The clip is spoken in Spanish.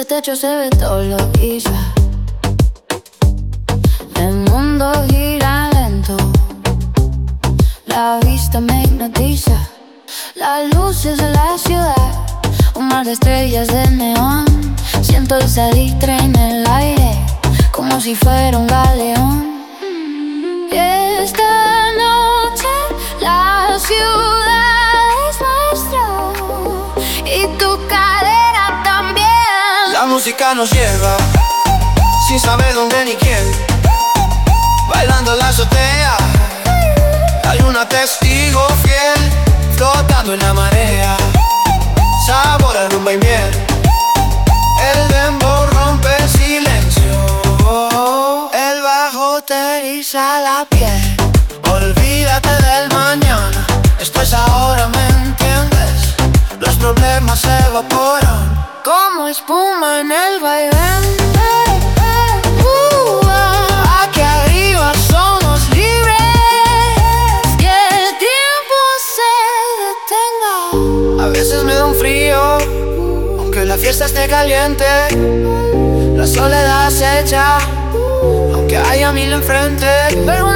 techo se ve todo lo guisa. El mundo gira lento, la vista me hipnotiza. Las luces de la ciudad, un mar de estrellas de neón. Siento el salitre en el aire, como si fuera un galeón. Y esta noche la ciudad es nuestra, y tu cadera también. La música nos lleva, sin saber dónde ni quién, bailando en la azotea. Hay una testigo fiel, flotando en la marea. Sabor a rumba y miel, el dembow rompe el silencio. El bajo te eriza la piel. Olvídate del mañana, esto es ahora, ¿me entiendes? Los problemas se evaporan como espuma en el vaivén. Aquí arriba somos libres, que el tiempo se detenga. a veces me da un frío, aunque la fiesta esté caliente. La soledad acecha, aunque haya mil enfrente. Pero